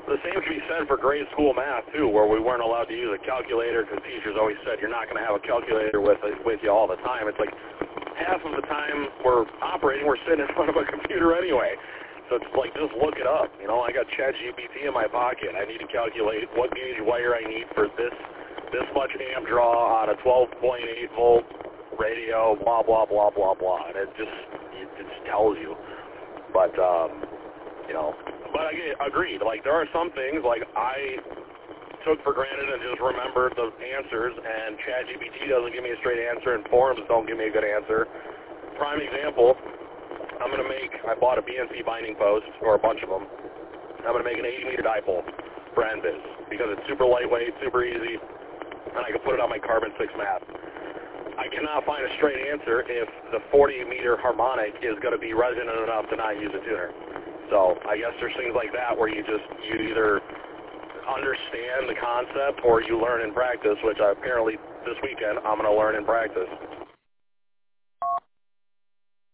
the same can be said for grade school math, too, where we weren't allowed to use a calculator because teachers always said you're not going to have a calculator with you all the time. It's like half of the time we're operating, we're sitting in front of a computer anyway. So it's like, just look it up. You know, I got ChatGPT in my pocket. I need to calculate what gauge wire I need for this much amp draw on a 12.8 volt radio, blah, blah, blah, blah, blah. And it just tells you. But, you know, but I agreed. Like, there are some things, like, I took for granted and just remembered the answers, and ChatGPT doesn't give me a straight answer, and forums don't give me a good answer. Prime example, I bought a BNC binding post, or a bunch of them. I'm going to make an 80-meter dipole for NVIS, because it's super lightweight, super easy, and I can put it on my carbon 6 mat. I cannot find a straight answer if the 40-meter harmonic is going to be resonant enough to not use a tuner. So I guess there's things like that where you either understand the concept or you learn in practice, which apparently this weekend I'm going to learn in practice.